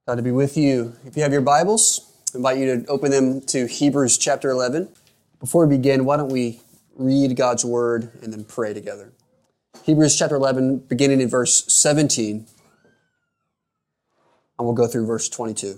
Glad to be with you. If you have your Bibles, I invite you to open them to Hebrews chapter 11. Before we begin, why don't we read God's Word and then pray together. Hebrews chapter 11, beginning in verse 17, and we'll go through verse 22.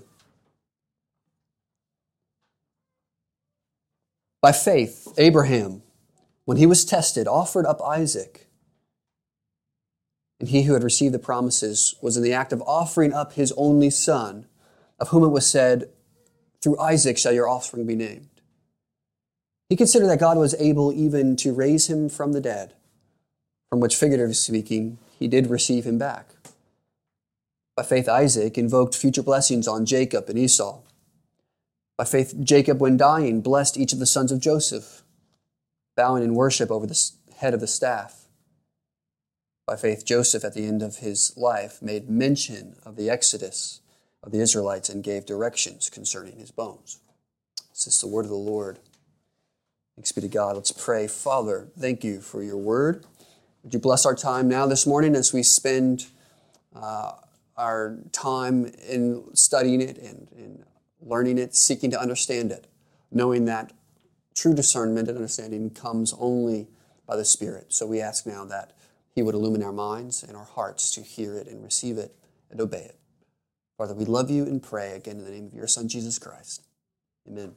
By faith, Abraham, when he was tested, offered up Isaac. And he who had received the promises was in the act of offering up his only son, of whom it was said, "Through Isaac shall your offspring be named." He considered that God was able even to raise him from the dead, from which, figuratively speaking, he did receive him back. By faith, Isaac invoked future blessings on Jacob and Esau. By faith, Jacob, when dying, blessed each of the sons of Joseph, bowing in worship over the head of the staff. By faith, Joseph, at the end of his life, made mention of the exodus of the Israelites and gave directions concerning his bones. This is the word of the Lord. Thanks be to God. Let's pray. Father, thank you for your word. Would you bless our time now this morning as we spend our time in studying it and in learning it, seeking to understand it, knowing that true discernment and understanding comes only by the Spirit. So we ask now that He would illumine our minds and our hearts to hear it and receive it and obey it. Father, we love you and pray again in the name of your Son, Jesus Christ. Amen.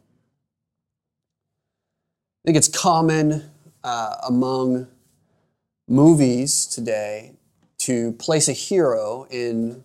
I think it's common among movies today to place a hero in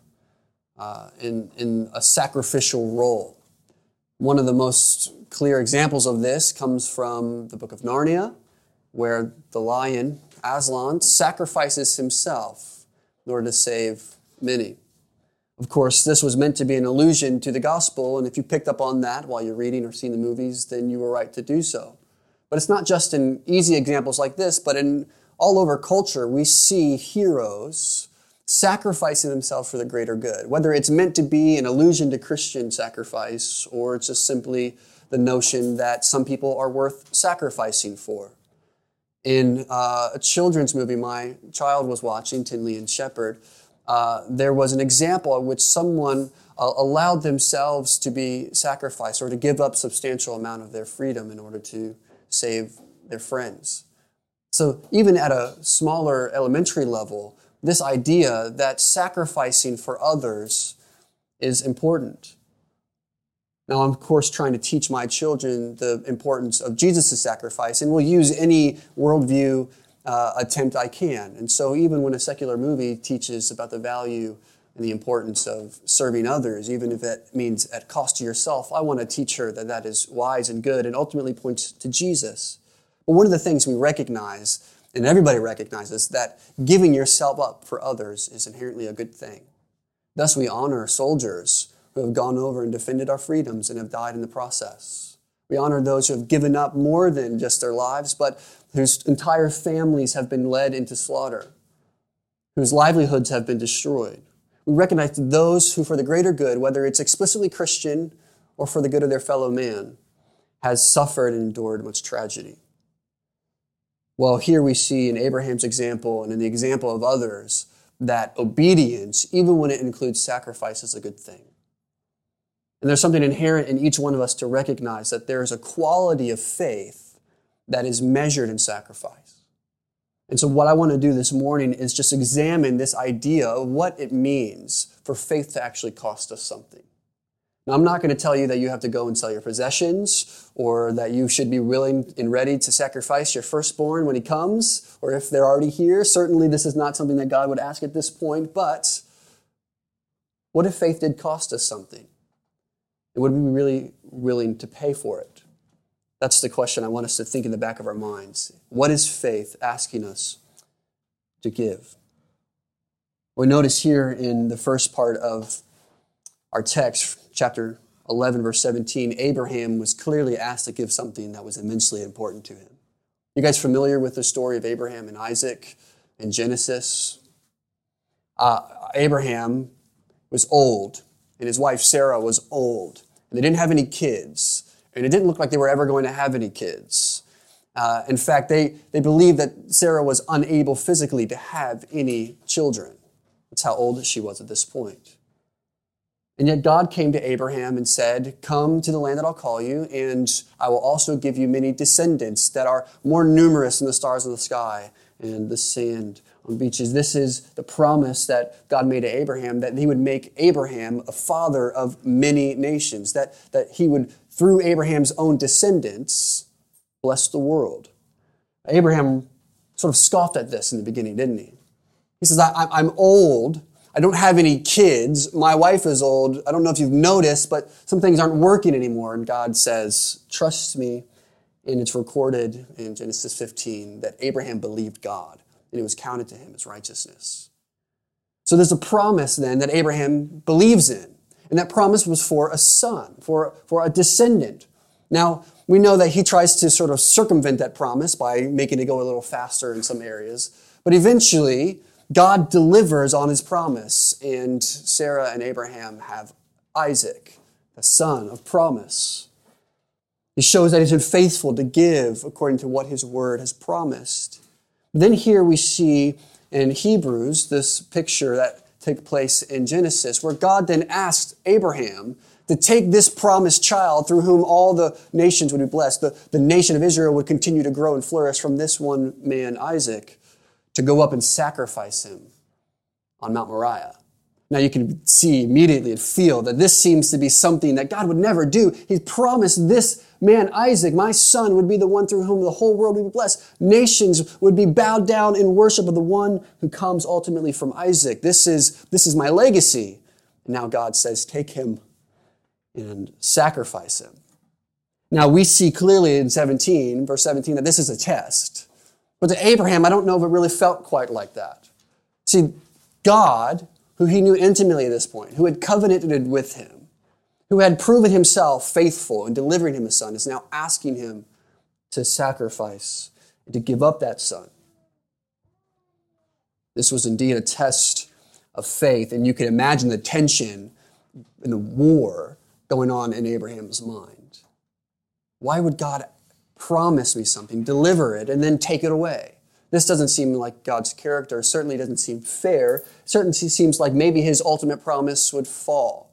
a sacrificial role. One of the most clear examples of this comes from the book of Narnia, where the lion, Aslan, sacrifices himself in order to save many. Of course, this was meant to be an allusion to the gospel, and if you picked up on that while you're reading or seeing the movies, then you were right to do so. But it's not just in easy examples like this, but in all over culture, we see heroes sacrificing themselves for the greater good, whether it's meant to be an allusion to Christian sacrifice or it's just simply the notion that some people are worth sacrificing for. In a children's movie my child was watching, Tinley and Shepard, there was an example in which someone allowed themselves to be sacrificed or to give up substantial amount of their freedom in order to save their friends. So even at a smaller elementary level, this idea that sacrificing for others is important. Now, I'm, of course, trying to teach my children the importance of Jesus' sacrifice, and will use any worldview attempt I can. And so even when a secular movie teaches about the value and the importance of serving others, even if it means at cost to yourself, I want to teach her that that is wise and good and ultimately points to Jesus. But one of the things we recognize, and everybody recognizes, that giving yourself up for others is inherently a good thing. Thus, we honor soldiers who have gone over and defended our freedoms and have died in the process. We honor those who have given up more than just their lives, but whose entire families have been led into slaughter, whose livelihoods have been destroyed. We recognize those who, for the greater good, whether it's explicitly Christian or for the good of their fellow man, has suffered and endured much tragedy. Well, here we see in Abraham's example and in the example of others that obedience, even when it includes sacrifice, is a good thing. And there's something inherent in each one of us to recognize that there is a quality of faith that is measured in sacrifice. And so what I want to do this morning is just examine this idea of what it means for faith to actually cost us something. Now, I'm not going to tell you that you have to go and sell your possessions or that you should be willing and ready to sacrifice your firstborn when he comes or if they're already here. Certainly, this is not something that God would ask at this point, but what if faith did cost us something? And would we be really willing to pay for it? That's the question I want us to think in the back of our minds. What is faith asking us to give? We notice here in the first part of our text, chapter 11, verse 17, Abraham was clearly asked to give something that was immensely important to him. You guys familiar with the story of Abraham and Isaac in Genesis? Abraham was old, and his wife Sarah was old, and they didn't have any kids, and it didn't look like they were ever going to have any kids. In fact, they believed that Sarah was unable physically to have any children. That's how old she was at this point. And yet God came to Abraham and said, come to the land that I'll call you, and I will also give you many descendants that are more numerous than the stars of the sky and the sand on beaches. This is the promise that God made to Abraham, that he would make Abraham a father of many nations, that he would, through Abraham's own descendants, bless the world. Abraham sort of scoffed at this in the beginning, didn't he? He says, I'm old. I don't have any kids. My wife is old. I don't know if you've noticed, but some things aren't working anymore. And God says, trust me. And it's recorded in Genesis 15 that Abraham believed God, and it was counted to him as righteousness. So there's a promise then that Abraham believes in. And that promise was for a son, for a descendant. Now, we know that he tries to sort of circumvent that promise by making it go a little faster in some areas. But eventually, God delivers on his promise, and Sarah and Abraham have Isaac, the son of promise. He shows that he's been faithful to give according to what his word has promised. Then here we see in Hebrews this picture that took place in Genesis, where God then asked Abraham to take this promised child through whom all the nations would be blessed. The nation of Israel would continue to grow and flourish from this one man, Isaac, to go up and sacrifice him on Mount Moriah. Now you can see immediately and feel that this seems to be something that God would never do. He promised this man, Isaac, my son, would be the one through whom the whole world would be blessed. Nations would be bowed down in worship of the one who comes ultimately from Isaac. This is my legacy. And now God says, take him and sacrifice him. Now we see clearly in verse 17, that this is a test. But to Abraham, I don't know if it really felt quite like that. See, God, who he knew intimately at this point, who had covenanted with him, who had proven himself faithful in delivering him a son, is now asking him to sacrifice and to give up that son. This was indeed a test of faith, and you can imagine the tension and the war going on in Abraham's mind. Why would God promise me something, deliver it, and then take it away? This doesn't seem like God's character. It certainly doesn't seem fair. It certainly seems like maybe his ultimate promise would fall.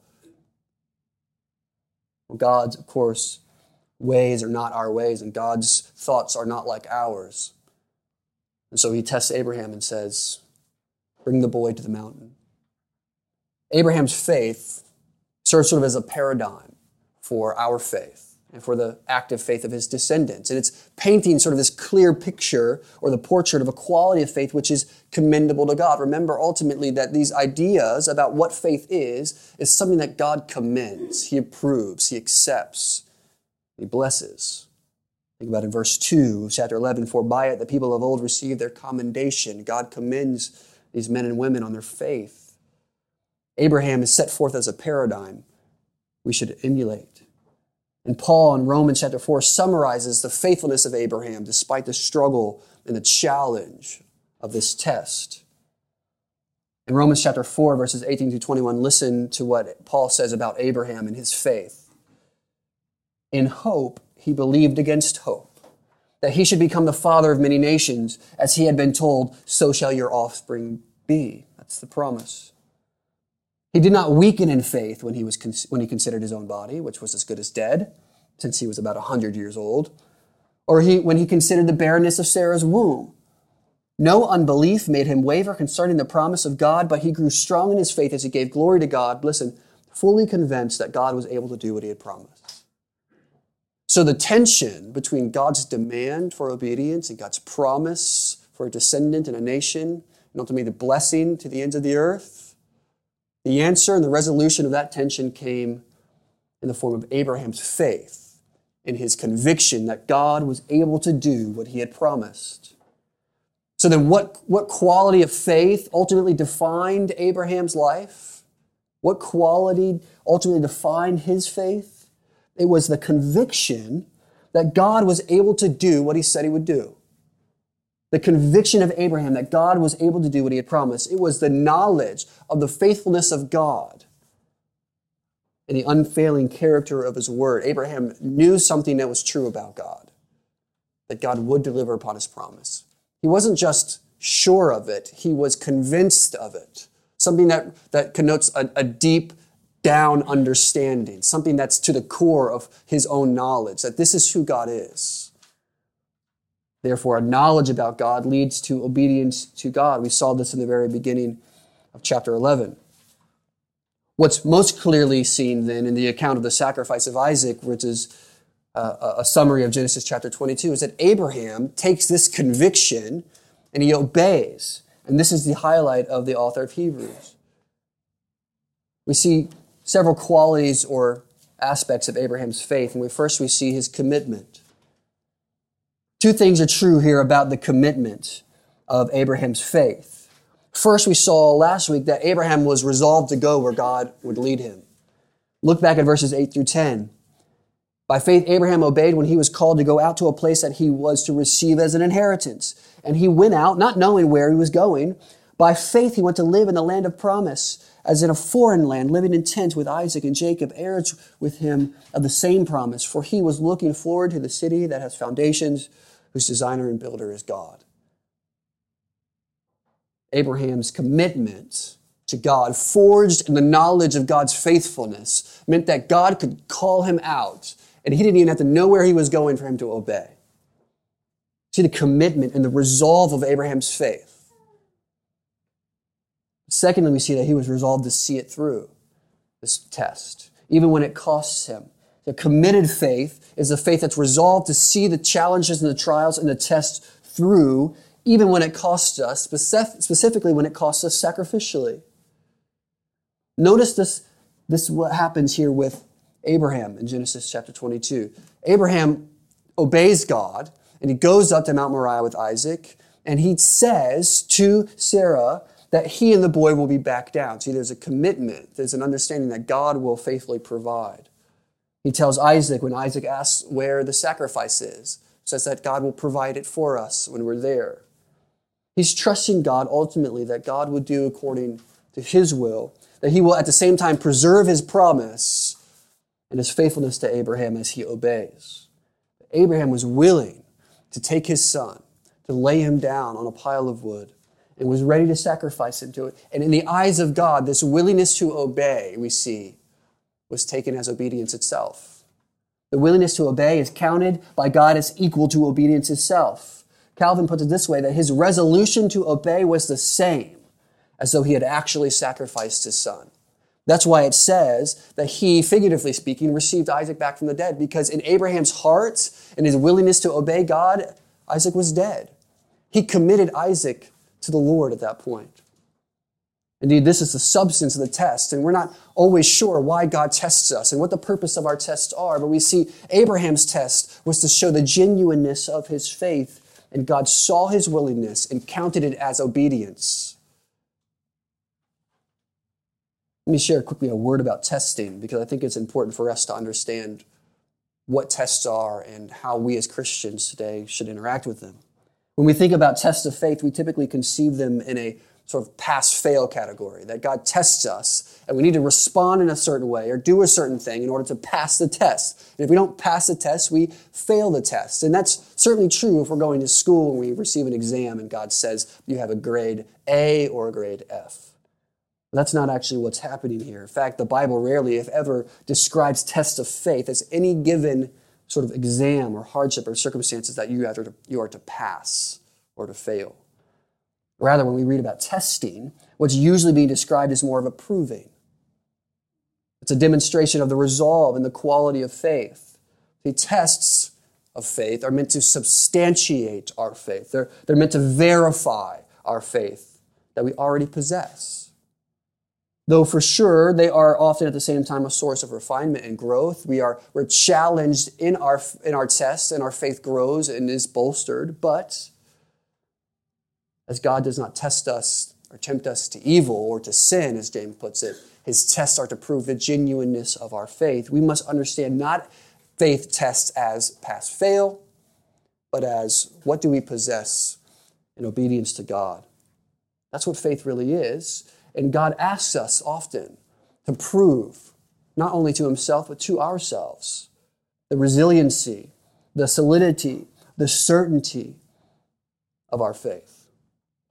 Well, God's, of course, ways are not our ways, and God's thoughts are not like ours. And so he tests Abraham and says, bring the boy to the mountain. Abraham's faith serves sort of as a paradigm for our faith and for the active faith of his descendants. And it's painting sort of this clear picture or the portrait of a quality of faith which is commendable to God. Remember ultimately that these ideas about what faith is something that God commends, he approves, he accepts, he blesses. Think about in verse 2, chapter 11, for by it the people of old received their commendation. God commends these men and women on their faith. Abraham is set forth as a paradigm we should emulate. And Paul in Romans chapter 4 summarizes the faithfulness of Abraham despite the struggle and the challenge of this test. In Romans chapter 4, verses 18 to 21, listen to what Paul says about Abraham and his faith. In hope, he believed against hope, that he should become the father of many nations, as he had been told, so shall your offspring be. That's the promise. He did not weaken in faith when he considered his own body, which was as good as dead, since he was about 100 years old, or when he considered the barrenness of Sarah's womb. No unbelief made him waver concerning the promise of God, but he grew strong in his faith as he gave glory to God, listen, fully convinced that God was able to do what he had promised. So the tension between God's demand for obedience and God's promise for a descendant and a nation, and ultimately the blessing to the ends of the earth, the answer and the resolution of that tension came in the form of Abraham's faith in his conviction that God was able to do what he had promised. So then what quality of faith ultimately defined Abraham's life? What quality ultimately defined his faith? It was the conviction that God was able to do what he said he would do. The conviction of Abraham that God was able to do what he had promised. It was the knowledge of the faithfulness of God and the unfailing character of his word. Abraham knew something that was true about God, that God would deliver upon his promise. He wasn't just sure of it, he was convinced of it. Something that connotes a deep down understanding, something that's to the core of his own knowledge, that this is who God is. Therefore, a knowledge about God leads to obedience to God. We saw this in the very beginning of chapter 11. What's most clearly seen then in the account of the sacrifice of Isaac, which is a summary of Genesis chapter 22, is that Abraham takes this conviction and he obeys. And this is the highlight of the author of Hebrews. We see several qualities or aspects of Abraham's faith. And first we see his commitment. Two things are true here about the commitment of Abraham's faith. First, we saw last week that Abraham was resolved to go where God would lead him. Look back at verses 8 through 10. By faith, Abraham obeyed when he was called to go out to a place that he was to receive as an inheritance. And he went out, not knowing where he was going. By faith, he went to live in the land of promise, as in a foreign land, living in tents with Isaac and Jacob, heirs with him of the same promise. For he was looking forward to the city that has foundations, whose designer and builder is God. Abraham's commitment to God, forged in the knowledge of God's faithfulness, meant that God could call him out, and he didn't even have to know where he was going for him to obey. See the commitment and the resolve of Abraham's faith. Secondly, we see that he was resolved to see it through, this test, even when it costs him. The committed faith is a faith that's resolved to see the challenges and the trials and the tests through, even when it costs us, specifically when it costs us sacrificially. Notice this what happens here with Abraham in Genesis chapter 22. Abraham obeys God, and he goes up to Mount Moriah with Isaac, and he says to Sarah that he and the boy will be back down. See, there's a commitment. There's an understanding that God will faithfully provide. He tells Isaac, when Isaac asks where the sacrifice is, says that God will provide it for us when we're there. He's trusting God ultimately that God will do according to his will, that he will at the same time preserve his promise and his faithfulness to Abraham as he obeys. Abraham was willing to take his son, to lay him down on a pile of wood, and was ready to sacrifice him to it. And in the eyes of God, this willingness to obey, we see, was taken as obedience itself. The willingness to obey is counted by God as equal to obedience itself. Calvin puts it this way, that his resolution to obey was the same as though he had actually sacrificed his son. That's why it says that he, figuratively speaking, received Isaac back from the dead, because in Abraham's heart and his willingness to obey God, Isaac was dead. He committed Isaac to the Lord at that point. Indeed, this is the substance of the test, and we're not always sure why God tests us and what the purpose of our tests are, but we see Abraham's test was to show the genuineness of his faith, and God saw his willingness and counted it as obedience. Let me share quickly a word about testing, because I think it's important for us to understand what tests are and how we as Christians today should interact with them. When we think about tests of faith, we typically conceive them in a sort of pass-fail category, that God tests us and we need to respond in a certain way or do a certain thing in order to pass the test. And if we don't pass the test, we fail the test. And that's certainly true if we're going to school and we receive an exam and God says you have a grade A or a grade F. But that's not actually what's happening here. In fact, the Bible rarely, if ever, describes tests of faith as any given sort of exam or hardship or circumstances that you are to pass or to fail. Rather, when we read about testing, what's usually being described is more of a proving. It's a demonstration of the resolve and the quality of faith. The tests of faith are meant to substantiate our faith. They're meant to verify our faith that we already possess. Though for sure, they are often at the same time a source of refinement and growth. We're challenged in our tests, and our faith grows and is bolstered. But as God does not test us or tempt us to evil or to sin, as James puts it, his tests are to prove the genuineness of our faith. We must understand not faith tests as pass-fail, but as what do we possess in obedience to God. That's what faith really is. And God asks us often to prove, not only to himself, but to ourselves, the resiliency, the solidity, the certainty of our faith.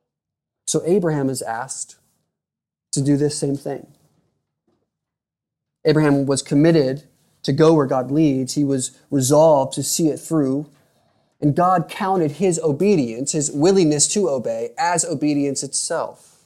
So Abraham is asked to do this same thing. Abraham was committed to go where God leads. He was resolved to see it through. And God counted his obedience, his willingness to obey, as obedience itself.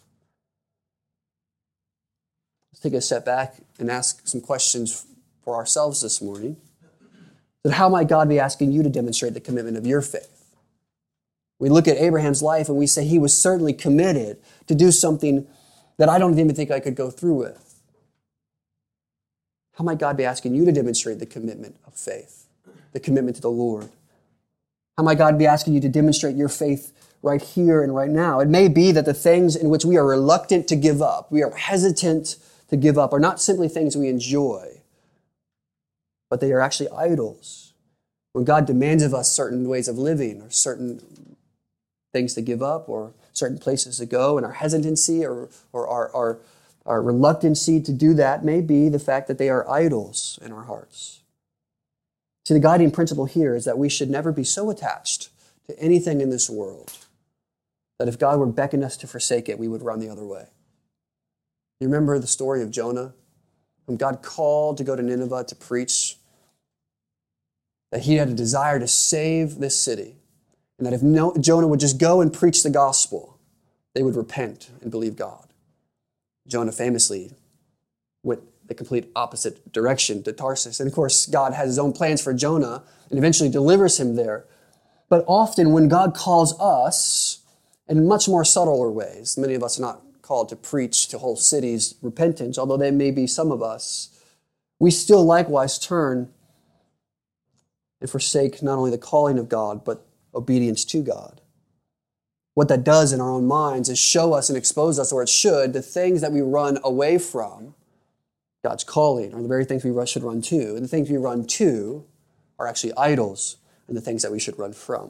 Let's take a step back and ask some questions for ourselves this morning. That how might God be asking you to demonstrate the commitment of your faith? We look at Abraham's life and we say he was certainly committed to do something that I don't even think I could go through with. How might God be asking you to demonstrate the commitment of faith, the commitment to the Lord? How might God be asking you to demonstrate your faith right here and right now? It may be that the things in which we are reluctant to give up, we are hesitant to give up, are not simply things we enjoy, but they are actually idols. When God demands of us certain ways of living or certain things to give up or certain places to go, and our hesitancy or our reluctancy to do that may be the fact that they are idols in our hearts. See, the guiding principle here is that we should never be so attached to anything in this world that if God were beckoning us to forsake it, we would run the other way. You remember the story of Jonah, whom God called to go to Nineveh to preach, that he had a desire to save this city, and that if Jonah would just go and preach the gospel, they would repent and believe God. Jonah famously went the complete opposite direction to Tarsus. And of course, God has his own plans for Jonah and eventually delivers him there. But often when God calls us in much more subtler ways, many of us are not called to preach to whole cities repentance, although they may be some of us, we still likewise turn and forsake not only the calling of God, but obedience to God. What that does in our own minds is show us and expose us, or it should, the things that we run away from God's calling are the very things we should run to. And the things we run to are actually idols and the things that we should run from.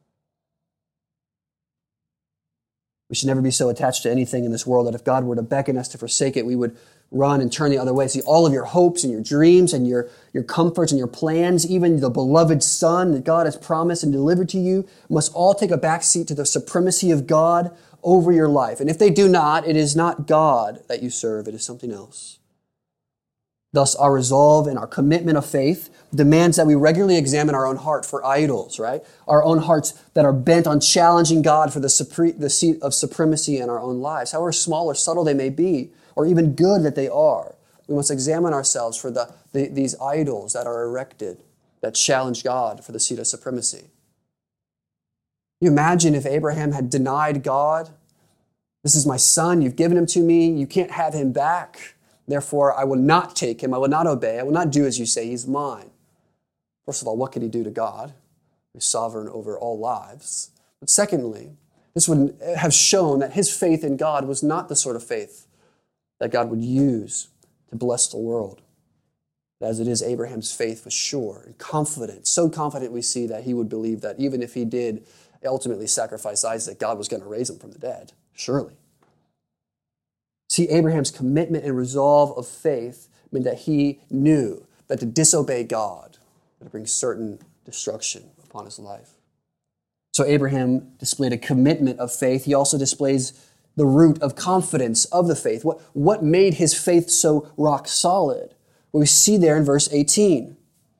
We should never be so attached to anything in this world that if God were to beckon us to forsake it, we would run and turn the other way. See, all of your hopes and your dreams and your comforts and your plans, even the beloved Son that God has promised and delivered to you, must all take a backseat to the supremacy of God over your life. And if they do not, it is not God that you serve, it is something else. Thus, our resolve and our commitment of faith demands that we regularly examine our own heart for idols, right? Our own hearts that are bent on challenging God for the seat of supremacy in our own lives, however small or subtle they may be, or even good that they are. We must examine ourselves for these idols that are erected, that challenge God for the seat of supremacy. Can you imagine if Abraham had denied God? This is my son, you've given him to me, you can't have him back. Therefore, I will not take him, I will not obey, I will not do as you say, he's mine. First of all, what could he do to God, who's sovereign over all lives? But secondly, this would have shown that his faith in God was not the sort of faith that God would use to bless the world. As it is, Abraham's faith was sure and confident, so confident we see that he would believe that even if he did ultimately sacrifice Isaac, God was going to raise him from the dead, surely. See, Abraham's commitment and resolve of faith meant that he knew that to disobey God would bring certain destruction upon his life. So Abraham displayed a commitment of faith. He also displays the root of confidence of the faith. What made his faith so rock solid? Well, we see there in verse 18.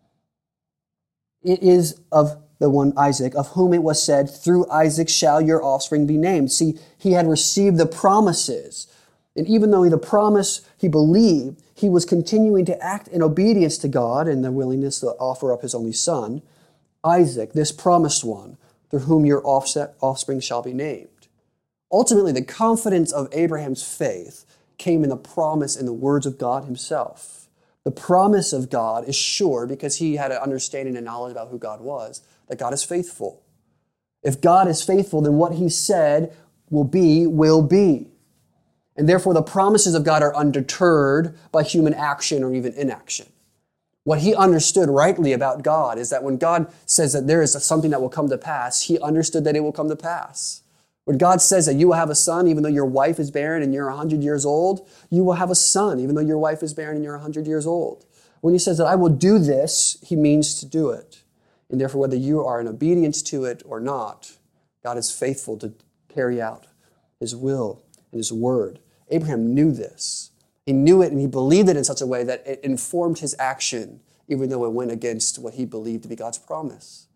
It is of the one Isaac, of whom it was said, through Isaac shall your offspring be named. See, he had received the promises. And even though the promise he believed, he was continuing to act in obedience to God and the willingness to offer up his only son, Isaac, this promised one, through whom your offspring shall be named. Ultimately, the confidence of Abraham's faith came in the promise in the words of God himself. The promise of God is sure because he had an understanding and knowledge about who God was, that God is faithful. If God is faithful, then what he said will be, will be. And therefore, the promises of God are undeterred by human action or even inaction. What he understood rightly about God is that when God says that there is something that will come to pass, he understood that it will come to pass. When God says that you will have a son, even though your wife is barren and you're 100 years old, you will have a son, even though your wife is barren and you're 100 years old. When he says that I will do this, he means to do it. And therefore, whether you are in obedience to it or not, God is faithful to carry out his will and his word. Abraham knew this. He knew it and he believed it in such a way that it informed his action, even though it went against what he believed to be God's promise.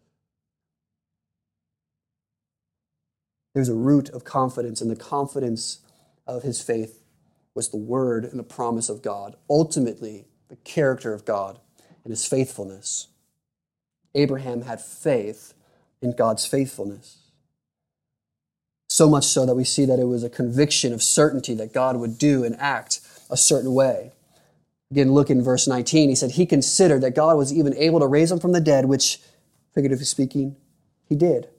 There's a root of confidence, and the confidence of his faith was the word and the promise of God, ultimately the character of God and his faithfulness. Abraham had faith in God's faithfulness. So much so that we see that it was a conviction of certainty that God would do and act a certain way. Again, look in verse 19. He said, he considered that God was even able to raise him from the dead, which, figuratively speaking, he did.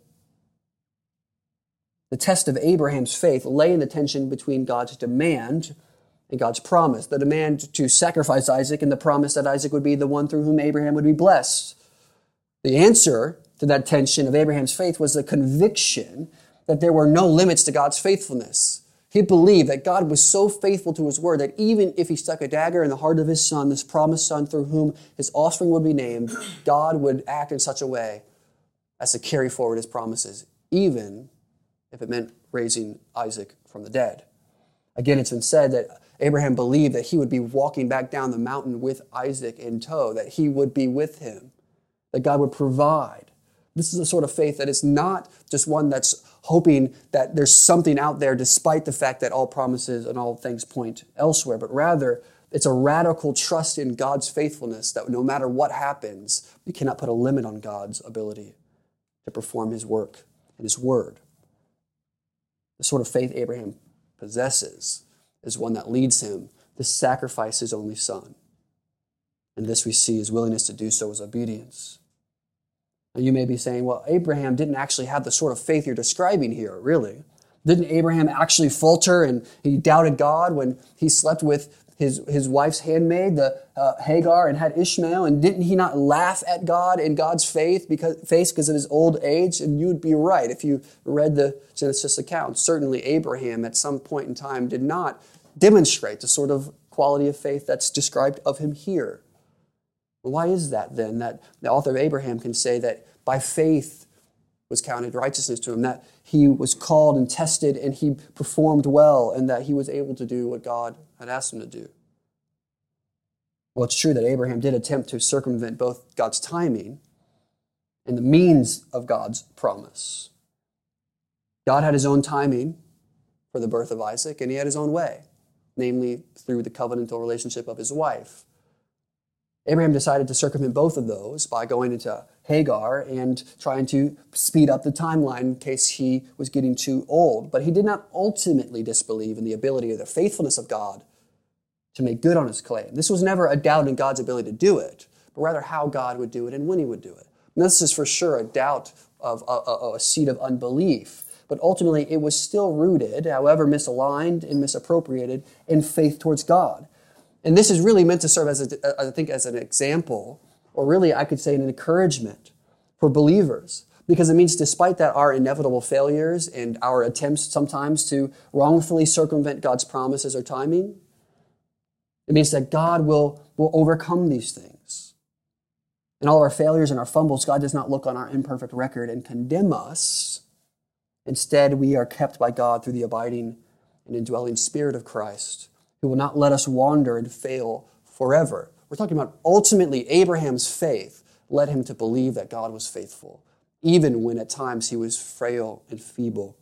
The test of Abraham's faith lay in the tension between God's demand and God's promise. The demand to sacrifice Isaac and the promise that Isaac would be the one through whom Abraham would be blessed. The answer to that tension of Abraham's faith was the conviction that there were no limits to God's faithfulness. He believed that God was so faithful to his word that even if he stuck a dagger in the heart of his son, this promised son through whom his offspring would be named, God would act in such a way as to carry forward his promises, even if it meant raising Isaac from the dead. Again, it's been said that Abraham believed that he would be walking back down the mountain with Isaac in tow, that he would be with him, that God would provide. This is a sort of faith that is not just one that's hoping that there's something out there despite the fact that all promises and all things point elsewhere, but rather it's a radical trust in God's faithfulness that no matter what happens, we cannot put a limit on God's ability to perform his work and his word. The sort of faith Abraham possesses is one that leads him to sacrifice his only son. And this we see his willingness to do so as obedience. Now you may be saying, well, Abraham didn't actually have the sort of faith you're describing here, really. Didn't Abraham actually falter and he doubted God when he slept with his wife's handmaid, the Hagar, and had Ishmael? And didn't he not laugh at God in God's face because of his old age? And you would be right if you read the Genesis account. Certainly Abraham at some point in time did not demonstrate the sort of quality of faith that's described of him here. Why is that then that the author of Abraham can say that by faith was counted righteousness to him, that he was called and tested and he performed well and that he was able to do what God had asked him to do? Well, it's true that Abraham did attempt to circumvent both God's timing and the means of God's promise. God had his own timing for the birth of Isaac, and he had his own way, namely through the covenantal relationship of his wife. Abraham decided to circumvent both of those by going into Hagar and trying to speed up the timeline in case he was getting too old. But he did not ultimately disbelieve in the ability or the faithfulness of God to make good on his claim. This was never a doubt in God's ability to do it, but rather how God would do it and when he would do it. And this is for sure a doubt of a seed of unbelief. But ultimately it was still rooted, however misaligned and misappropriated, in faith towards God. And this is really meant to serve as, I think, as an example, or really I could say an encouragement for believers. Because it means despite that our inevitable failures and our attempts sometimes to wrongfully circumvent God's promises or timing, it means that God will overcome these things. In all our failures and our fumbles, God does not look on our imperfect record and condemn us. Instead, we are kept by God through the abiding and indwelling Spirit of Christ, who will not let us wander and fail forever. We're talking about ultimately Abraham's faith led him to believe that God was faithful, even when at times he was frail and feeble.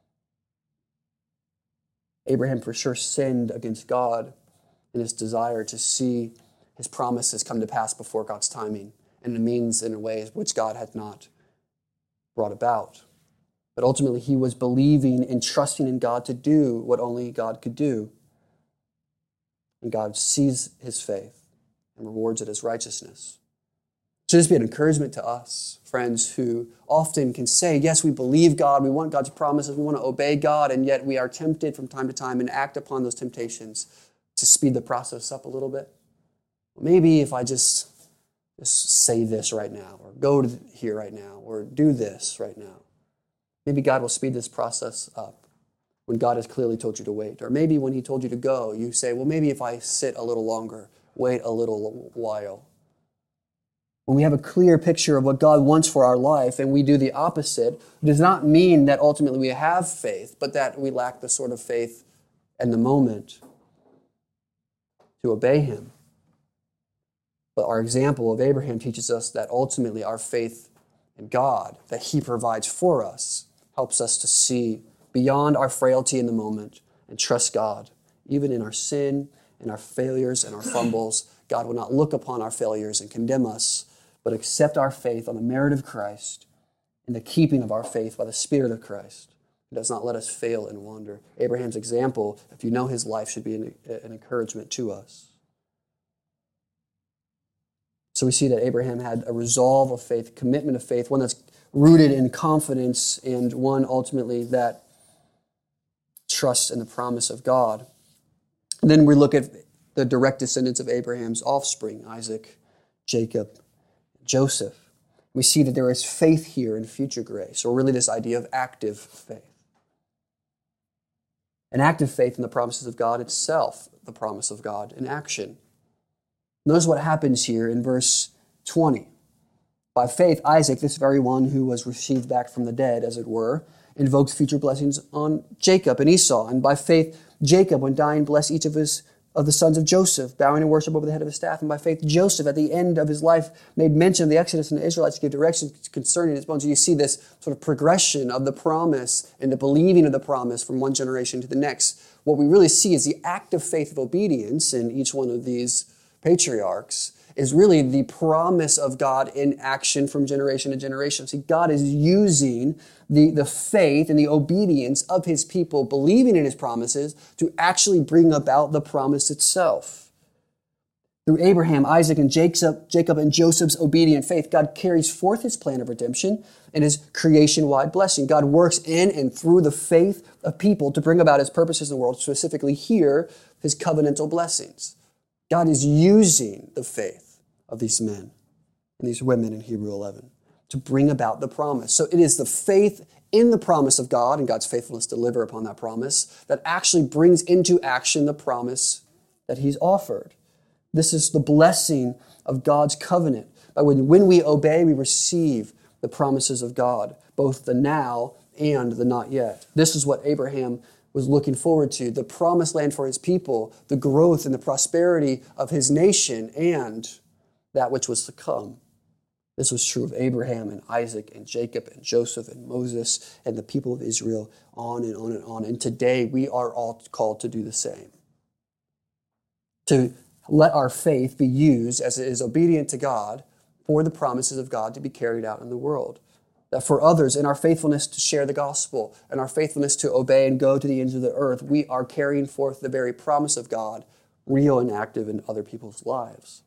Abraham for sure sinned against God in his desire to see his promises come to pass before God's timing and the means in a way which God had not brought about. But ultimately he was believing and trusting in God to do what only God could do. And God sees his faith and rewards it as righteousness. Should this be an encouragement to us, friends, who often can say, yes, we believe God, we want God's promises, we want to obey God, and yet we are tempted from time to time and act upon those temptations to speed the process up a little bit? Maybe if I just say this right now, or go to here right now, or do this right now, maybe God will speed this process up when God has clearly told you to wait. Or maybe when he told you to go, you say, well, maybe if I sit a little longer, wait a little while. When we have a clear picture of what God wants for our life and we do the opposite, it does not mean that ultimately we have faith, but that we lack the sort of faith in the moment. to obey him. But our example of Abraham teaches us that ultimately our faith in God, that he provides for us, helps us to see beyond our frailty in the moment and trust God. Even in our sin and our failures and our fumbles, God will not look upon our failures and condemn us, but accept our faith on the merit of Christ and the keeping of our faith by the Spirit of Christ. He does not let us fail and wander. Abraham's example, if you know his life, should be an encouragement to us. So we see that Abraham had a resolve of faith, commitment of faith, one that's rooted in confidence and one ultimately that trusts in the promise of God. And then we look at the direct descendants of Abraham's offspring, Isaac, Jacob, Joseph. We see that there is faith here in future grace, or really this idea of active faith. An active faith in the promises of God itself, the promise of God in action. Notice what happens here in verse 20. By faith, Isaac, this very one who was received back from the dead, as it were, invoked future blessings on Jacob and Esau. And by faith, Jacob, when dying, blessed each of the sons of Joseph, bowing in worship over the head of his staff. And by faith, Joseph, at the end of his life, made mention of the Exodus and the Israelites to give direction concerning his bones. And you see this sort of progression of the promise and the believing of the promise from one generation to the next. What we really see is the active faith of obedience in each one of these patriarchs is really the promise of God in action from generation to generation. See, God is using the faith and the obedience of his people, believing in his promises, to actually bring about the promise itself. Through Abraham, Isaac, and Jacob and Joseph's obedient faith, God carries forth his plan of redemption and his creation-wide blessing. God works in and through the faith of people to bring about his purposes in the world, specifically here, his covenantal blessings. God is using the faith of these men and these women in Hebrews 11 to bring about the promise. So it is the faith in the promise of God and God's faithfulness to deliver upon that promise that actually brings into action the promise that he's offered. This is the blessing of God's covenant. When we obey, we receive the promises of God, both the now and the not yet. This is what Abraham was looking forward to, the promised land for his people, the growth and the prosperity of his nation, and that which was to come. This was true of Abraham and Isaac and Jacob and Joseph and Moses and the people of Israel, on and on and on. And today we are all called to do the same. To let our faith be used as it is obedient to God for the promises of God to be carried out in the world. That for others, in our faithfulness to share the gospel and our faithfulness to obey and go to the ends of the earth, we are carrying forth the very promise of God, real and active in other people's lives.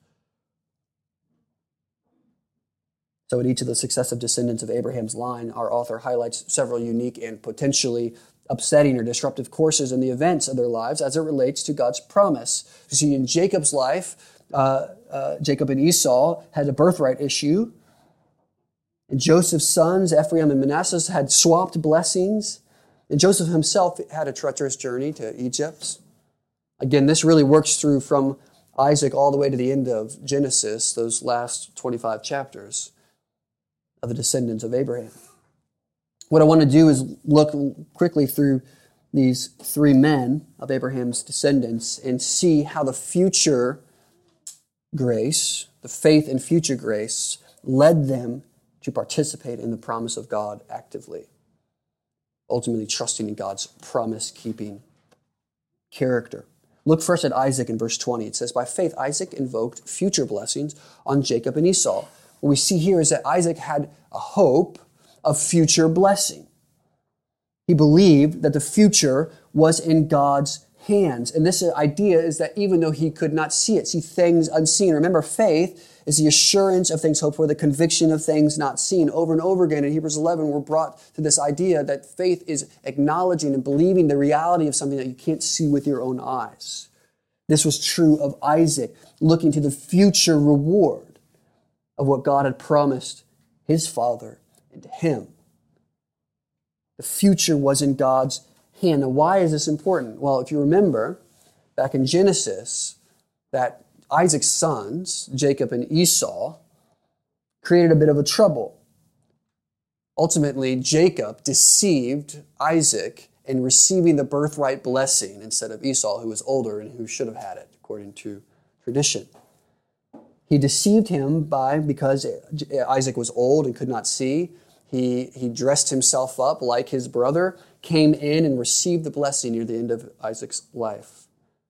So in each of the successive descendants of Abraham's line, our author highlights several unique and potentially upsetting or disruptive courses in the events of their lives as it relates to God's promise. You see, in Jacob's life, Jacob and Esau had a birthright issue. And Joseph's sons, Ephraim and Manasseh, had swapped blessings. And Joseph himself had a treacherous journey to Egypt. Again, this really works through from Isaac all the way to the end of Genesis, those last 25 chapters of the descendants of Abraham. What I want to do is look quickly through these three men of Abraham's descendants and see how the future grace, the faith in future grace, led them to participate in the promise of God actively, ultimately trusting in God's promise-keeping character. Look first at Isaac in verse 20. It says, by faith, Isaac invoked future blessings on Jacob and Esau. What we see here is that Isaac had a hope of future blessing. He believed that the future was in God's hands. And this idea is that even though he could not see it, see things unseen. Remember, faith is the assurance of things hoped for, the conviction of things not seen. Over and over again in Hebrews 11, we're brought to this idea that faith is acknowledging and believing the reality of something that you can't see with your own eyes. This was true of Isaac, looking to the future reward of what God had promised his father and to him. The future was in God's hand. Now, why is this important? Well, if you remember, back in Genesis, that Isaac's sons, Jacob and Esau, created a bit of a trouble. Ultimately, Jacob deceived Isaac in receiving the birthright blessing instead of Esau, who was older and who should have had it. according to tradition. He deceived him because Isaac was old and could not see. He dressed himself up like his brother, came in and received the blessing near the end of Isaac's life.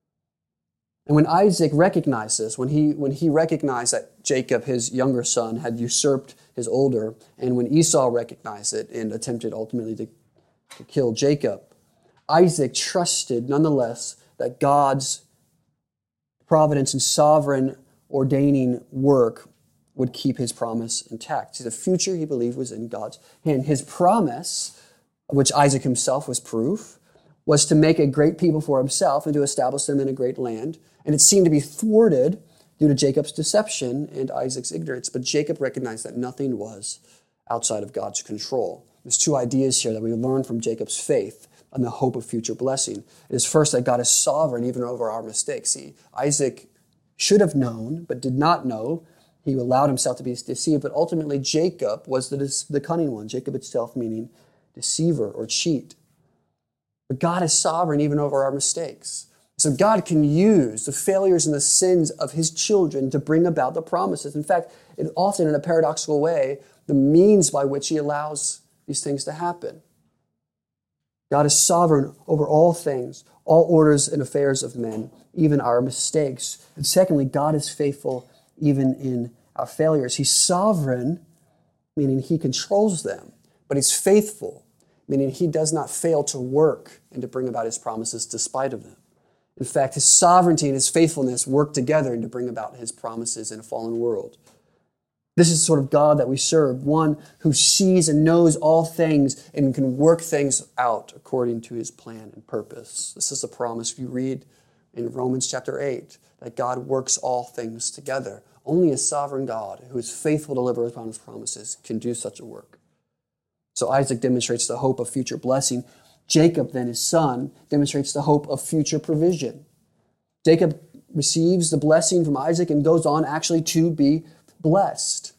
And when Isaac recognized this, when he recognized that Jacob, his younger son, had usurped his older, and when Esau recognized it and attempted ultimately to kill Jacob, Isaac trusted nonetheless that God's providence and sovereign ordaining work would keep his promise intact. The future, he believed, was in God's hand. His promise, of which Isaac himself was proof, was to make a great people for himself and to establish them in a great land. And it seemed to be thwarted due to Jacob's deception and Isaac's ignorance. But Jacob recognized that nothing was outside of God's control. There's two ideas here that we learn from Jacob's faith and the hope of future blessing. It is first that God is sovereign even over our mistakes. See, Isaac should have known, but did not know. He allowed himself to be deceived. But ultimately, Jacob was the cunning one. Jacob itself meaning deceiver or cheat. But God is sovereign even over our mistakes. So God can use the failures and the sins of his children to bring about the promises. In fact, it often in a paradoxical way, the means by which he allows these things to happen. God is sovereign over all things, all orders and affairs of men, even our mistakes. And secondly, God is faithful even in our failures. He's sovereign, meaning he controls them, but he's faithful, meaning he does not fail to work and to bring about his promises despite of them. In fact, his sovereignty and his faithfulness work together to bring about his promises in a fallen world. This is the sort of God that we serve, one who sees and knows all things and can work things out according to his plan and purpose. This is a promise we read in Romans chapter 8, that God works all things together. Only a sovereign God who is faithful to deliver upon his promises can do such a work. So Isaac demonstrates the hope of future blessing. Jacob, then his son, demonstrates the hope of future provision. Jacob receives the blessing from Isaac and goes on actually to be blessed.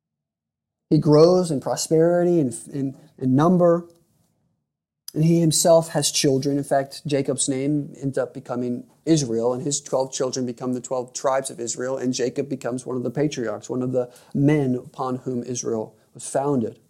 He grows in prosperity and in number, and he himself has children. In fact, Jacob's name ends up becoming Israel, and his 12 children become the 12 tribes of Israel, and Jacob becomes one of the patriarchs, one of the men upon whom Israel was founded.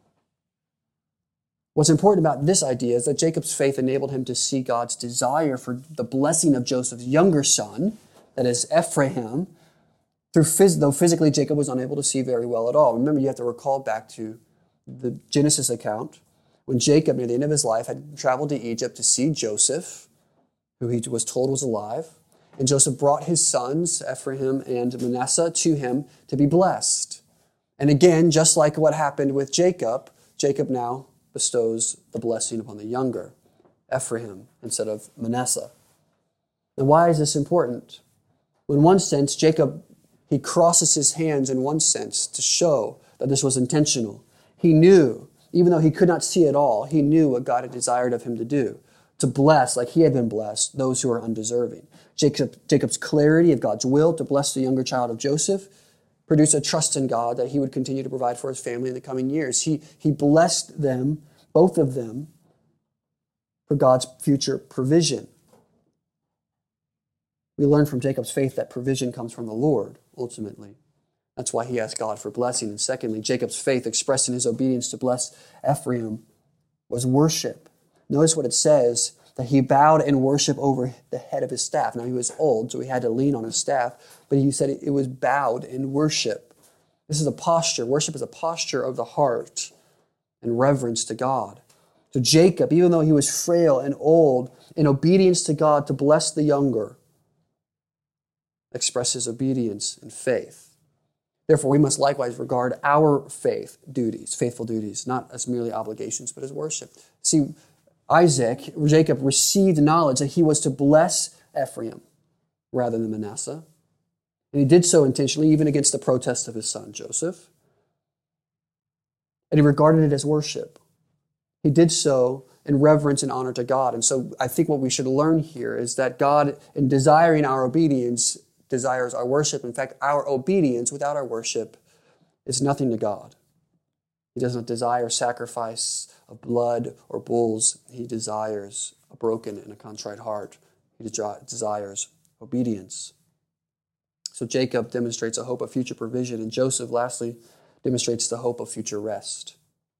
What's important about this idea is that Jacob's faith enabled him to see God's desire for the blessing of Joseph's younger son, that is Ephraim, though physically Jacob was unable to see very well at all. Remember, you have to recall back to the Genesis account when Jacob, near the end of his life, had traveled to Egypt to see Joseph, who he was told was alive. And Joseph brought his sons, Ephraim and Manasseh, to him to be blessed. And again, just like what happened with Jacob, Jacob now bestows the blessing upon the younger, Ephraim, instead of Manasseh. And why is this important? In one sense, Jacob, he crosses his hands in one sense to show that this was intentional. He knew, even though he could not see it all, he knew what God had desired of him to do, to bless, like he had been blessed, those who are undeserving. Jacob's clarity of God's will to bless the younger child of Joseph produced a trust in God that he would continue to provide for his family in the coming years. He blessed them, both of them, for God's future provision. We learn from Jacob's faith that provision comes from the Lord, ultimately. That's why he asked God for blessing. And secondly, Jacob's faith expressed in his obedience to bless Ephraim was worship. Notice what it says, that he bowed in worship over the head of his staff. Now, he was old, so he had to lean on his staff, but he said it was bowed in worship. This is a posture. Worship is a posture of the heart and reverence to God. So Jacob, even though he was frail and old, in obedience to God to bless the younger, expresses obedience and faith. Therefore, we must likewise regard our faithful duties, not as merely obligations, but as worship. See, Jacob received knowledge that he was to bless Ephraim rather than Manasseh. And he did so intentionally, even against the protest of his son, Joseph. And he regarded it as worship. He did so in reverence and honor to God. And so I think what we should learn here is that God, in desiring our obedience, desires our worship. In fact, our obedience without our worship is nothing to God. He does not desire sacrifice of blood or bulls. He desires a broken and a contrite heart. He desires obedience. So Jacob demonstrates a hope of future provision, and Joseph, lastly, demonstrates the hope of future rest.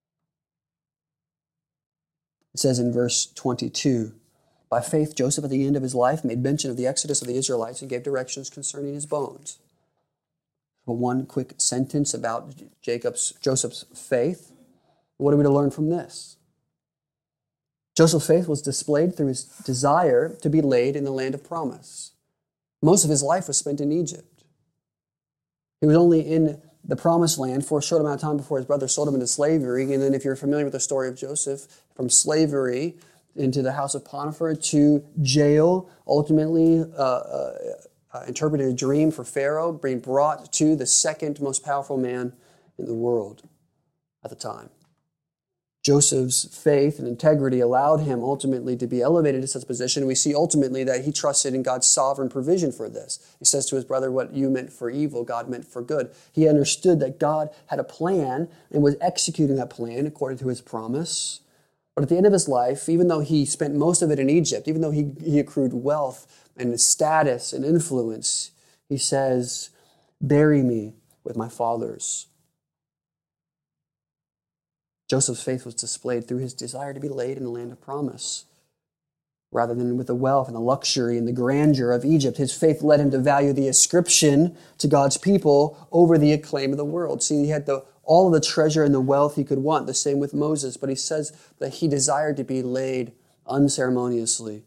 It says in verse 22, by faith, Joseph at the end of his life made mention of the exodus of the Israelites and gave directions concerning his bones. But one quick sentence about Joseph's faith. What are we to learn from this? Joseph's faith was displayed through his desire to be laid in the land of promise. Most of his life was spent in Egypt. He was only in the promised land for a short amount of time before his brother sold him into slavery. And then if you're familiar with the story of Joseph, from slavery into the house of Potiphar to jail, ultimately interpreted a dream for Pharaoh, being brought to the second most powerful man in the world at the time. Joseph's faith and integrity allowed him ultimately to be elevated to such a position. We see ultimately that he trusted in God's sovereign provision for this. He says to his brother, what you meant for evil, God meant for good. He understood that God had a plan and was executing that plan according to his promise. But at the end of his life, even though he spent most of it in Egypt, even though he accrued wealth and status and influence, he says, bury me with my fathers. Joseph's faith was displayed through his desire to be laid in the land of promise. Rather than with the wealth and the luxury and the grandeur of Egypt, his faith led him to value the ascription to God's people over the acclaim of the world. See, he had all of the treasure and the wealth he could want, the same with Moses, but he says that he desired to be laid unceremoniously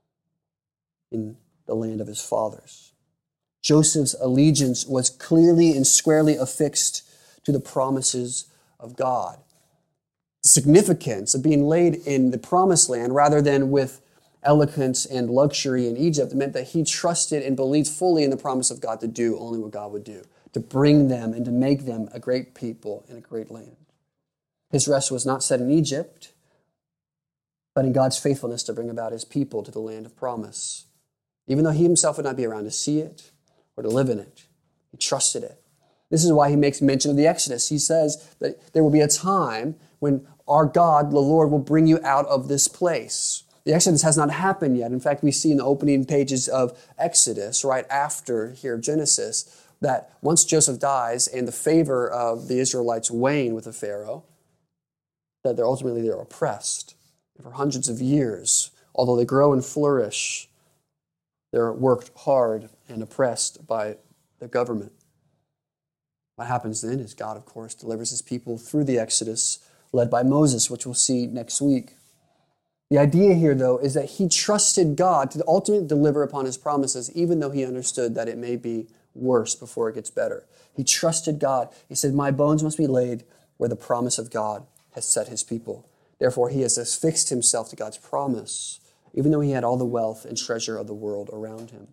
in the land of his fathers. Joseph's allegiance was clearly and squarely affixed to the promises of God. The significance of being laid in the promised land rather than with eloquence and luxury in Egypt meant that he trusted and believed fully in the promise of God to do only what God would do, to bring them and to make them a great people in a great land. His rest was not set in Egypt, but in God's faithfulness to bring about his people to the land of promise. Even though he himself would not be around to see it or to live in it, he trusted it. This is why he makes mention of the Exodus. He says that there will be a time when our God, the Lord, will bring you out of this place. The Exodus has not happened yet. In fact, we see in the opening pages of Exodus, right after here of Genesis, that once Joseph dies and the favor of the Israelites wane with the Pharaoh, that they're oppressed. And for hundreds of years, although they grow and flourish, they're worked hard and oppressed by the government. What happens then is God, of course, delivers his people through the Exodus, led by Moses, which we'll see next week. The idea here, though, is that he trusted God to ultimately deliver upon his promises, even though he understood that it may be worse before it gets better. He trusted God. He said, my bones must be laid where the promise of God has set his people. Therefore, he has affixed himself to God's promise, even though he had all the wealth and treasure of the world around him.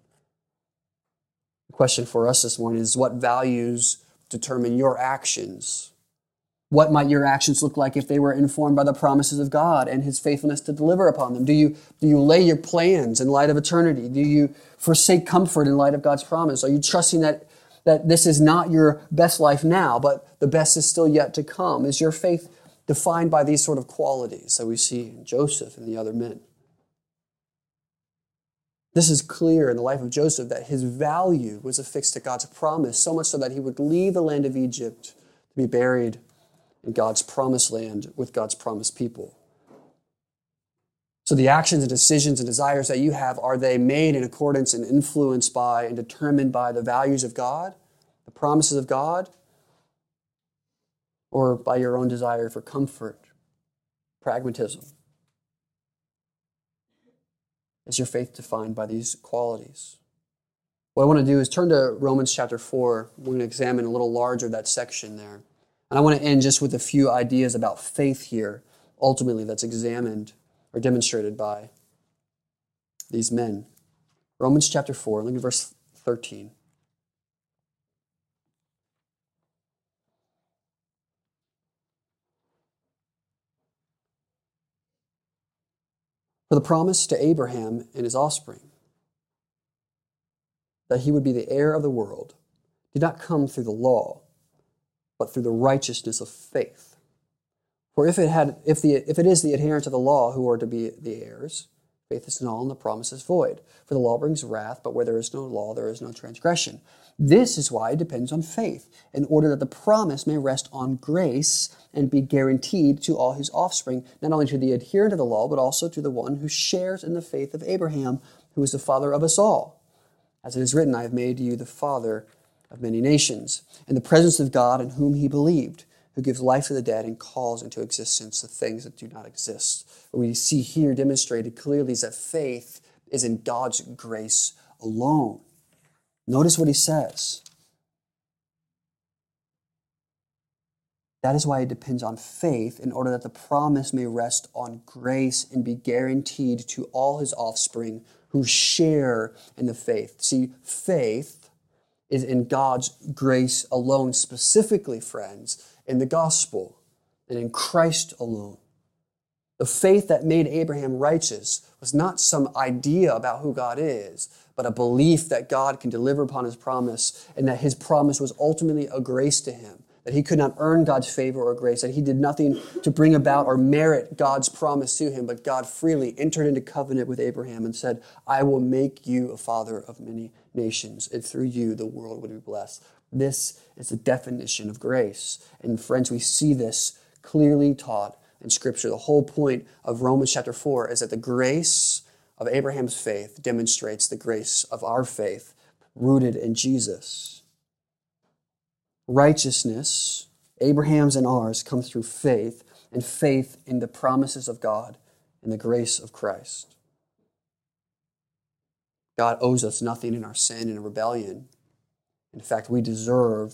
The question for us this morning is, what values determine your actions? What might your actions look like if they were informed by the promises of God and his faithfulness to deliver upon them? Do you lay your plans in light of eternity? Do you forsake comfort in light of God's promise? Are you trusting that this is not your best life now, but the best is still yet to come? Is your faith defined by these sort of qualities that we see in Joseph and the other men? This is clear in the life of Joseph that his value was affixed to God's promise, so much so that he would leave the land of Egypt to be buried in God's promised land with God's promised people. So the actions and decisions and desires that you have, are they made in accordance and influenced by and determined by the values of God, the promises of God, or by your own desire for comfort, pragmatism? Is your faith defined by these qualities? What I want to do is turn to Romans chapter 4. We're going to examine a little larger that section there. And I want to end just with a few ideas about faith here, ultimately, that's examined or demonstrated by these men. Romans chapter 4, look at verse 13. For the promise to Abraham and his offspring, that he would be the heir of the world, did not come through the law, but through the righteousness of faith. For if it is the adherents of the law who are to be the heirs, Faith is null and the promise is void. For the law brings wrath, but where there is no law, there is no transgression. This is why it depends on faith, in order that the promise may rest on grace and be guaranteed to all his offspring, not only to the adherent of the law, but also to the one who shares in the faith of Abraham, who is the father of us all. As it is written, I have made you the father of many nations, in the presence of God in whom he believed, who gives life to the dead and calls into existence the things that do not exist. What we see here demonstrated clearly is that faith is in God's grace alone. Notice what he says. That is why it depends on faith, in order that the promise may rest on grace and be guaranteed to all his offspring who share in the faith. See, faith is in God's grace alone, specifically, friends, in the gospel and in Christ alone. The faith that made Abraham righteous was not some idea about who God is, but a belief that God can deliver upon his promise and that his promise was ultimately a grace to him, that he could not earn God's favor or grace, that he did nothing to bring about or merit God's promise to him, but God freely entered into covenant with Abraham and said, I will make you a father of many nations, and through you the world would be blessed. This is the definition of grace. And friends, we see this clearly taught in Scripture. The whole point of Romans chapter 4 is that the grace of Abraham's faith demonstrates the grace of our faith rooted in Jesus. Righteousness, Abraham's and ours, comes through faith, and faith in the promises of God and the grace of Christ. God owes us nothing in our sin and rebellion. In fact, we deserve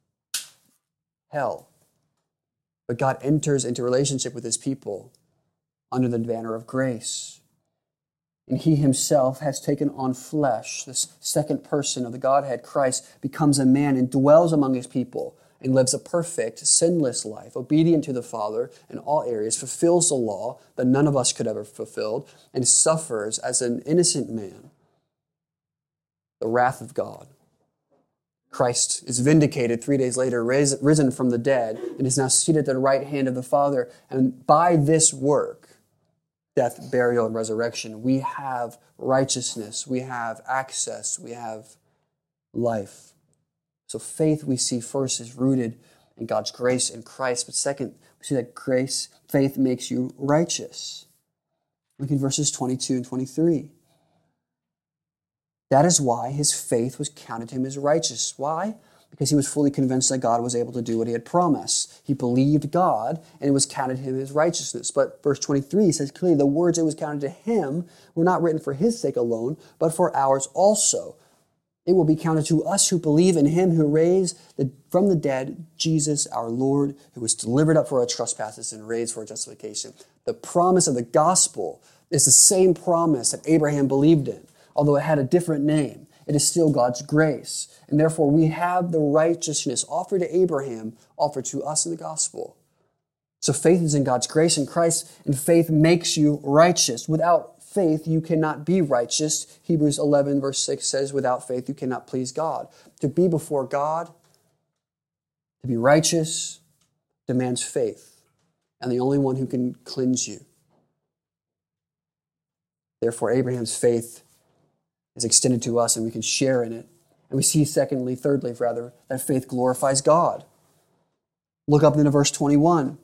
hell. But God enters into relationship with his people under the banner of grace. And he himself has taken on flesh. This second person of the Godhead, Christ, becomes a man and dwells among his people and lives a perfect, sinless life, obedient to the Father in all areas, fulfills the law that none of us could ever fulfill, and suffers as an innocent man the wrath of God. Christ is vindicated 3 days later, risen from the dead, and is now seated at the right hand of the Father. And by this work, death, burial, and resurrection, we have righteousness, we have access, we have life. So faith, we see first, is rooted in God's grace in Christ. But second, we see that faith makes you righteous. Look at verses 22 and 23. That is why his faith was counted to him as righteous. Why? Because he was fully convinced that God was able to do what he had promised. He believed God, and it was counted to him as righteousness. But verse 23 says clearly, the words that was counted to him were not written for his sake alone, but for ours also. It will be counted to us who believe in him who raised from the dead Jesus our Lord, who was delivered up for our trespasses and raised for our justification. The promise of the gospel is the same promise that Abraham believed in. Although it had a different name, it is still God's grace. And therefore, we have the righteousness offered to Abraham, offered to us in the gospel. So faith is in God's grace in Christ, and faith makes you righteous. Without faith, you cannot be righteous. Hebrews 11, verse 6 says, without faith, you cannot please God. To be before God, to be righteous, demands faith, and the only one who can cleanse you. Therefore, Abraham's faith is extended to us, and we can share in it. And we see thirdly, that faith glorifies God. Look up into verse 21.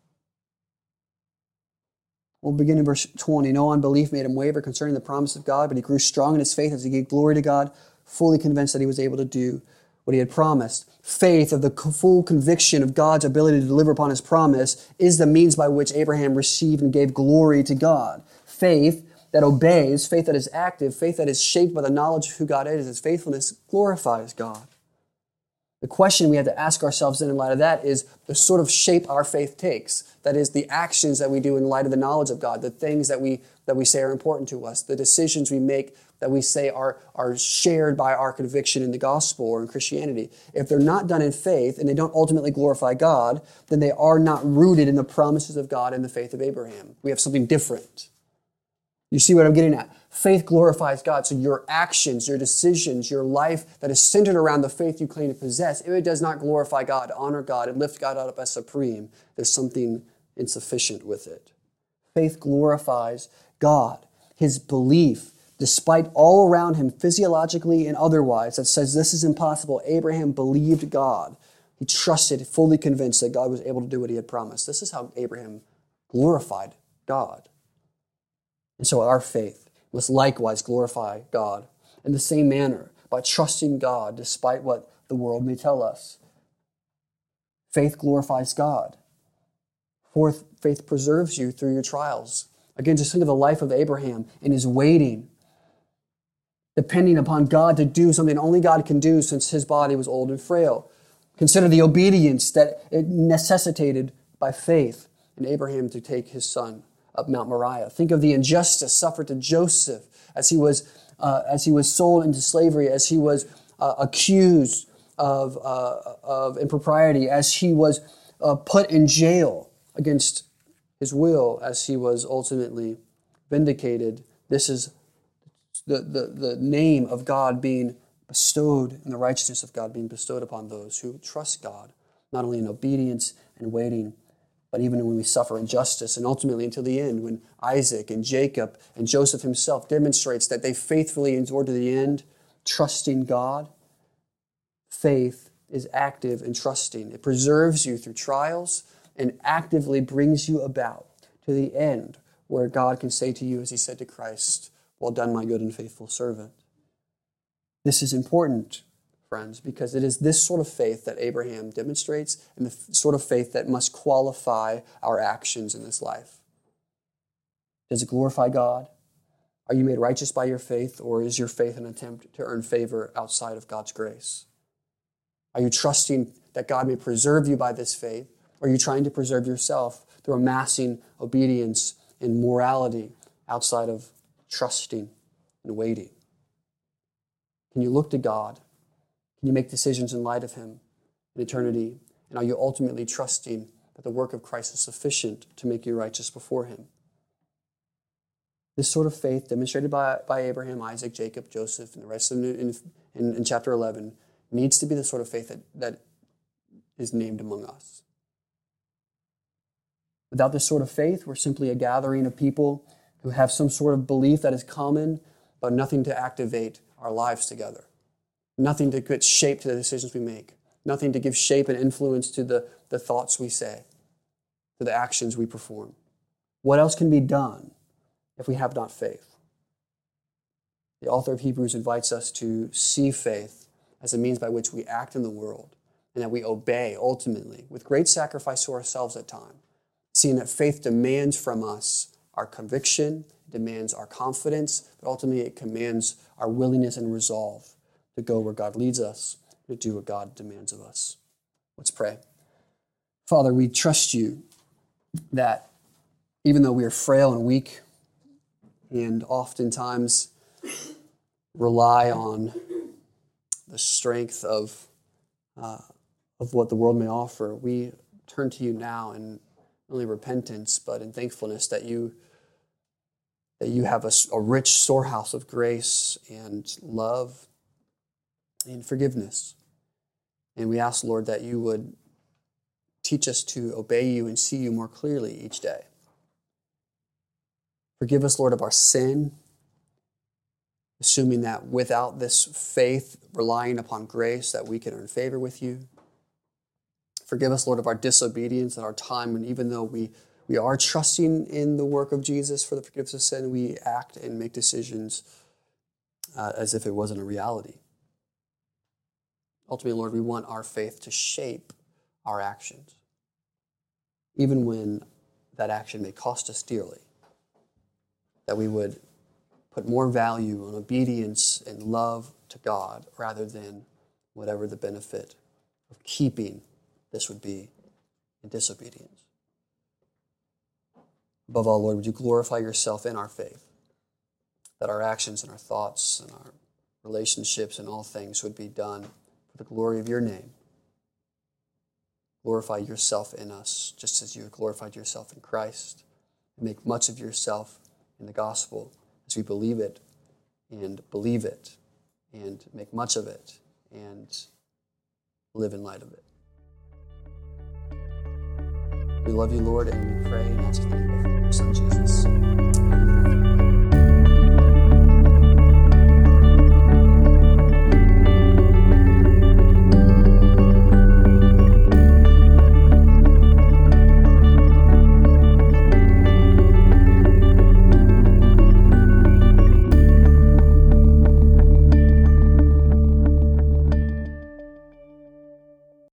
We'll begin in verse 20. No unbelief made him waver concerning the promise of God, but he grew strong in his faith as he gave glory to God, fully convinced that he was able to do what he had promised. Faith, of the full conviction of God's ability to deliver upon his promise, is the means by which Abraham received and gave glory to God. Faith that obeys, faith that is active, faith that is shaped by the knowledge of who God is, his faithfulness glorifies God. The question we have to ask ourselves in light of that is the sort of shape our faith takes. That is, the actions that we do in light of the knowledge of God, the things that we say are important to us, the decisions we make that we say are shared by our conviction in the gospel or in Christianity. If they're not done in faith and they don't ultimately glorify God, then they are not rooted in the promises of God and the faith of Abraham. We have something different. You see what I'm getting at? Faith glorifies God. So your actions, your decisions, your life that is centered around the faith you claim to possess, if it does not glorify God, honor God, and lift God up as supreme, there's something insufficient with it. Faith glorifies God. his belief, despite all around him, physiologically and otherwise, that says this is impossible, Abraham believed God. He trusted, fully convinced that God was able to do what he had promised. This is how Abraham glorified God. And so our faith must likewise glorify God in the same manner, by trusting God despite what the world may tell us. Faith glorifies God. Fourth, faith preserves you through your trials. Again, just think of the life of Abraham in his waiting, depending upon God to do something only God can do since his body was old and frail. Consider the obedience that it necessitated by faith in Abraham to take his son up Mount Moriah. Think of the injustice suffered to Joseph as he was sold into slavery, as he was accused of impropriety, as he was put in jail against his will, as he was ultimately vindicated. This is the name of God being bestowed and the righteousness of God being bestowed upon those who trust God, not only in obedience and waiting, but even when we suffer injustice, and ultimately until the end, when Isaac and Jacob and Joseph himself demonstrates that they faithfully endured to the end, trusting God. Faith is active and trusting. It preserves you through trials and actively brings you about to the end where God can say to you, as he said to Christ, "Well done, my good and faithful servant." This is important, friends, because it is this sort of faith that Abraham demonstrates and the sort of faith that must qualify our actions in this life. Does it glorify God? Are you made righteous by your faith, or is your faith an attempt to earn favor outside of God's grace? Are you trusting that God may preserve you by this faith, or are you trying to preserve yourself through amassing obedience and morality outside of trusting and waiting? Can you look to God? Can you make decisions in light of him in eternity? And are you ultimately trusting that the work of Christ is sufficient to make you righteous before him? This sort of faith demonstrated by Abraham, Isaac, Jacob, Joseph, and the rest of them in chapter 11 needs to be the sort of faith that is named among us. Without this sort of faith, we're simply a gathering of people who have some sort of belief that is common, but nothing to activate our lives together. Nothing to get shape to the decisions we make. Nothing to give shape and influence to the thoughts we say, to the actions we perform. What else can be done if we have not faith? The author of Hebrews invites us to see faith as a means by which we act in the world and that we obey ultimately with great sacrifice to ourselves at times, seeing that faith demands from us our conviction, demands our confidence, but ultimately it commands our willingness and resolve to go where God leads us, to do what God demands of us. Let's pray. Father, we trust you that even though we are frail and weak and oftentimes rely on the strength of what the world may offer, we turn to you now in not only repentance, but in thankfulness that you have a rich storehouse of grace and love and forgiveness. And we ask, Lord, that you would teach us to obey you and see you more clearly each day. Forgive us, Lord, of our sin, assuming that without this faith, relying upon grace, that we can earn favor with you. Forgive us, Lord, of our disobedience and our time, and even though we are trusting in the work of Jesus for the forgiveness of sin, we act and make decisions as if it wasn't a reality. Ultimately, Lord, we want our faith to shape our actions, even when that action may cost us dearly, that we would put more value on obedience and love to God rather than whatever the benefit of keeping this would be in disobedience. Above all, Lord, would you glorify yourself in our faith, that our actions and our thoughts and our relationships and all things would be done for the glory of your name. Glorify yourself in us, just as you have glorified yourself in Christ. And make much of yourself in the gospel as we believe it and make much of it and live in light of it. We love you, Lord, and we pray and ask in the name of your Son, Jesus.